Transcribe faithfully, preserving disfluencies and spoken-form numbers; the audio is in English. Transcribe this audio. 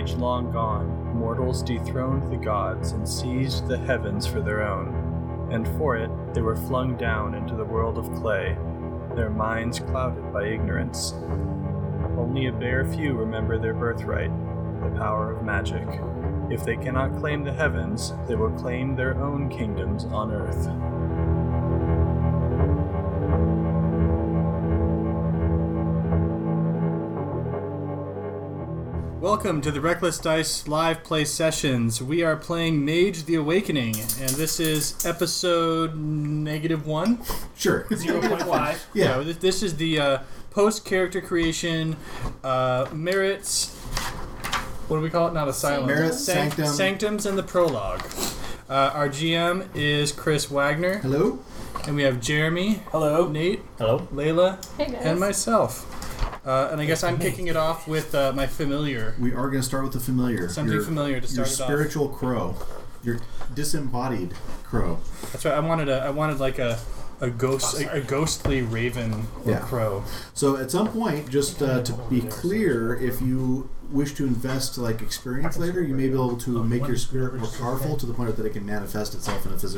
age long gone, mortals dethroned the gods and seized the heavens for their own, and for it they were flung down into the world of clay, their minds clouded by ignorance. Only a bare few remember their birthright, the power of magic. If they cannot claim the heavens, they will claim their own kingdoms on earth. Welcome to the Reckless Dice live play sessions. We are playing Mage the Awakening, and this is episode negative one? Sure. zero point five. Yeah. yeah. This is the uh, post-character creation, uh, merits, what do we call it? Not asylum. Merits, Sanct- sanctum. Sanctums, and the prologue. Uh, our G M is Chris Wagner. Hello. And we have Jeremy. Hello. Nate. Hello. Layla. Hey guys. And myself. Uh, and I guess I'm kicking it off with uh, my familiar. We are going to start with the familiar. Something your, familiar to start it Your off. spiritual crow. Your disembodied crow. That's right. I wanted a. I wanted like a, a ghost, a, a ghostly raven or Yeah. crow. So at some point, just uh, to be clear, if you wish to invest like experience later, you may be able to make your spirit more powerful to the point that it can manifest itself in a physical